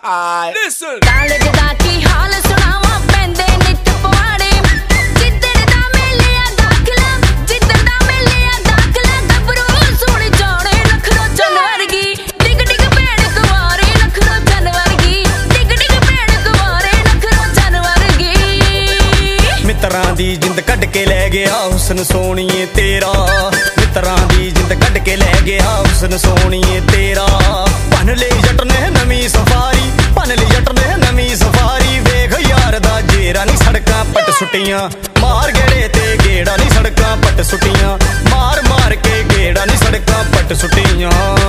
Listen. College ਦਾ ਕੀ ਹਾਲ ਸੁਣਾਵਾਂ ਪੈਂਦੇ ਨਿੱਤ ਪਵਾੜੇ ਜਿੱਦਣ ਦਾ ਮਿਲਿਆ ਦਾਖਲਾ ਗੱਭਰੂ ਸੁਣ ਜਾਣੇ ਨਖਰੋ ਚੰਨ ਵਰਗੀ ਡਿਗ ਡਿਗ ਭੈਣ ਕੁਵਾਰੇ ਨਖਰੋ ਚੰਨ ਵਰਗੀ ਡਿਗ ਡਿਗ ਭੈਣ ਕੁਵਾਰੇ ਨਖਰੋ ਚੰਨ ਵਰਗੀ ਮਿੱਤਰਾਂ ਦੀ ਜਿੰਦ ਕੱਢ ਕੇ ਲੈ ਗਿਆ ਹੁਸਨ ਸੋਹਣੀਏ ਤੇਰਾ ਮਿੱਤਰਾਂ ਦੀ ਜਿੰਦ ਕੱਢ ਕੇ ਲੈ ਗਿਆ ਹੁਸਨ ਸੋਹਣੀਏ ਤੇਰਾ ਭੰਨ ਲਈ ਜੱਟ ਨੇ ਨਵੀਂ ਸਫਾਰੀ ਭੰਨ ਲਈ ਜੱਟ ਨੇ ਨਵੀਂ ਸਫਾਰੀ ਵੇਖ ਯਾਰ ਦਾ ਜੇਰਾ ਨੀ ਸੜਕਾਂ ਪੱਟ ਸੁੱਟੀਆਂ ਮਾਰ ਗੇੜੇ ਤੇ ਗੇੜਾ ਨੀ ਸੜਕਾਂ ਪੱਟ ਸੁੱਟੀਆਂ ਮਾਰ ਮਾਰ ਕੇ ਗੇੜਾ ਨੀ ਸੜਕਾਂ ਪੱਟ ਸੁੱਟੀਆਂ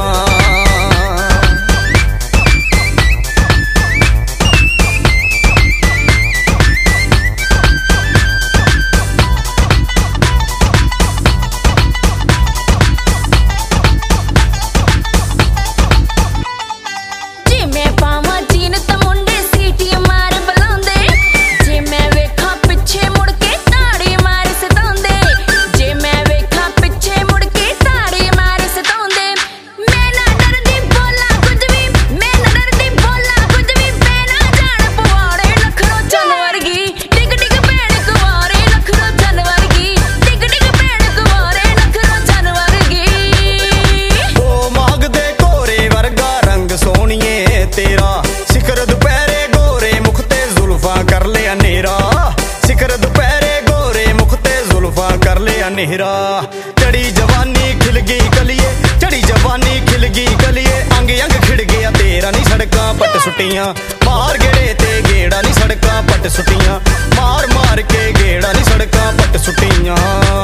नेहरा चढ़ी जवानी खिल गई कलिए चढ़ी जवानी खिल गई कलिए अंग अंग खिड़ गया तेरा नी सड़कां पट सुट्टियां मार गेड़े ते गेड़ा नी सड़कां पट सुट्टियां मार मार के गेड़ा नी सड़कां पट सुट्टियां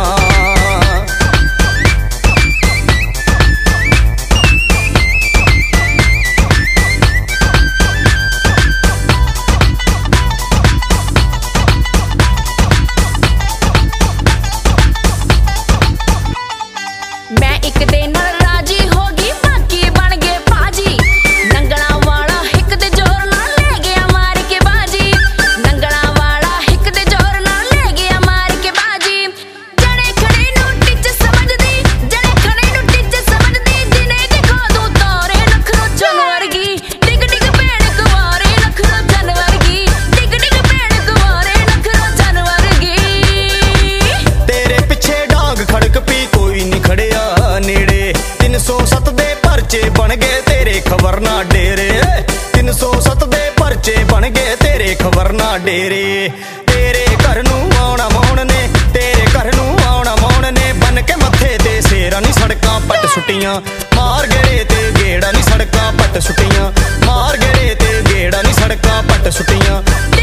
मैं एक दिन राजी होगी बाकी बन गए पाजी नंगला वाला हिक दे जोर नाल ले गया मार के बाजी नंगला वाला हिक दे जोर नाल ले गया मार के बाजी जने खड़े नु टिच समझदी जने खड़े नु टिच समझदी जिने देखो तू तोरे नखरो चन वर्गी डिग डिग भैण कुवारे नखरो चन वर्गी डिग डिग भैण कुवारे नखरो चन वर्गी तेरे पीछे डांग खड़क पी कोई नहीं खड़िया नेड़े 307 दे परचे बन गए तेरे खबर ना डेरे 307 दे परचे बन गए तेरे खबर ना डेरे तेरे घर नू आउणा मौन ने तेरे घर नू आउणा मौन ने बन के मथे ते सेरा नी सड़कां पट सुट्टियां मार गेड़े ते गेड़ा नी सड़कां पट सुट्टियां मार गेड़े ते गेड़ा नी सड़कां पट सुट्टियां